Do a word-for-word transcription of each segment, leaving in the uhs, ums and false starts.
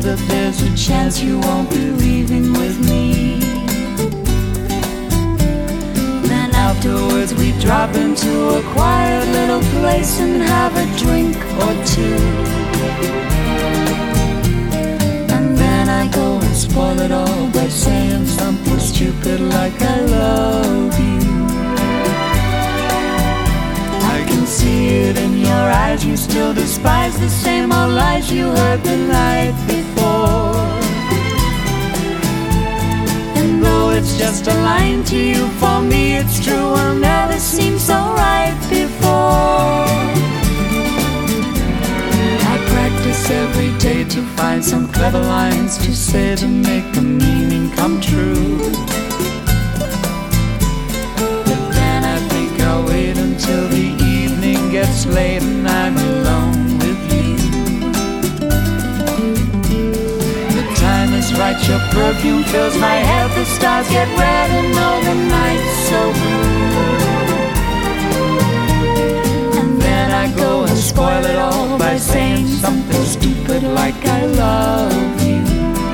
that there's a chance you won't be leaving with me. Then afterwards we drop into a quiet little place and have a drink or two. And then I go and spoil it all by saying something stupid like I love you. I can see it in your eyes, you still despise the same old lies you heard the night before. And though it's just a line to you, for me it's true, will never seem so right before. I practice every day to find some clever lines to say to make the meaning come true. But then I think I'll wait until the evening gets late and I'm alone with you. The time is right, your perfume fills my head, the stars get red and all the night's so blue. And then I go and spoil it all by saying something stupid like I love you.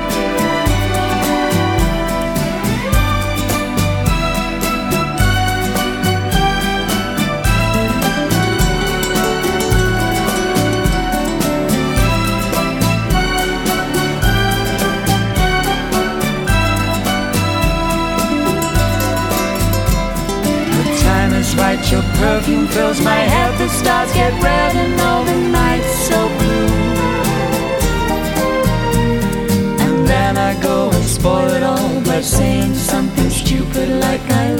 Right, your perfume fills my head, the stars get red and all the night's so blue. And then I go and spoil it all by saying something stupid like I